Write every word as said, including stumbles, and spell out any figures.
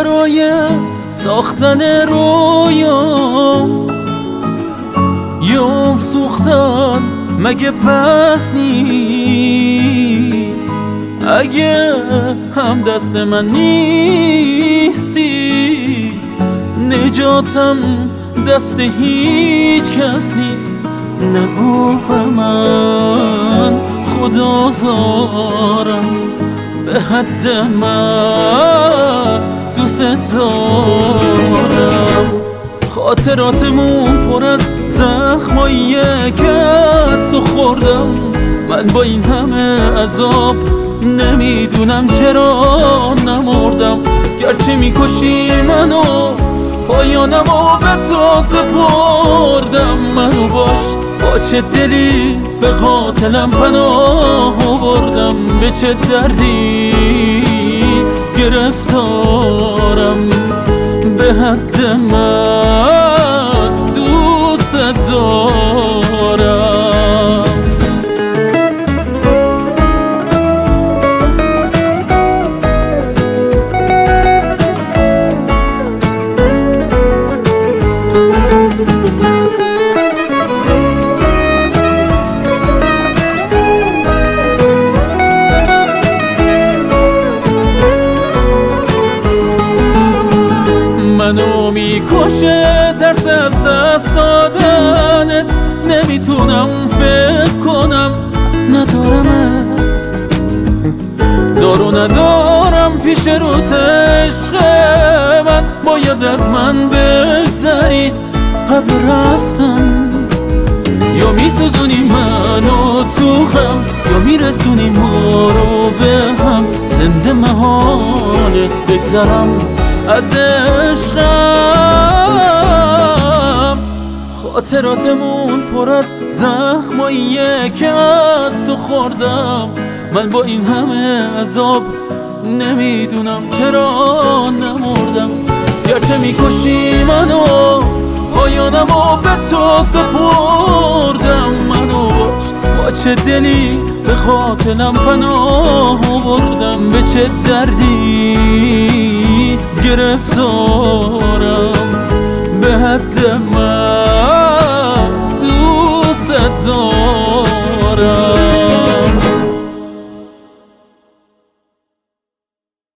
برای ساختن رویام یوم سوختن مگه پس نیست؟ اگه هم دست من نیستی نجاتم دست هیچ کس نیست. نگو به من خدا زارم به حد من دوست دارم. خاطراتمون پر از زخماییه که از تو خوردم. من با این همه عذاب نمیدونم چرا نمردم. گرچه میکشی منو پایانمو به تو سپردم. منو باش با چه دلی به قاتلم پناه آوردم. به چه دردی گرفتارم به حد من دوست دارم. منو میکشه ترس از دست دادنت. نمیتونم فکر کنم ندارمت. دارو ندارم پیش روت عشق من. باید از من بگذری قبل رفتن. یا میسوزونی منو تو غم یا میرسونی ما رو به هم. زنده محاله بگذرم از عشقم. خاطراتمون پر از زخماییه که از تو خوردم. من با این همه عذاب نمیدونم چرا نمردم. گرچه میکشی منو پایانمو به تو سپردم. منو باش با چه دلی به قاتلم پناه آوردم. به چه دردی گرفتار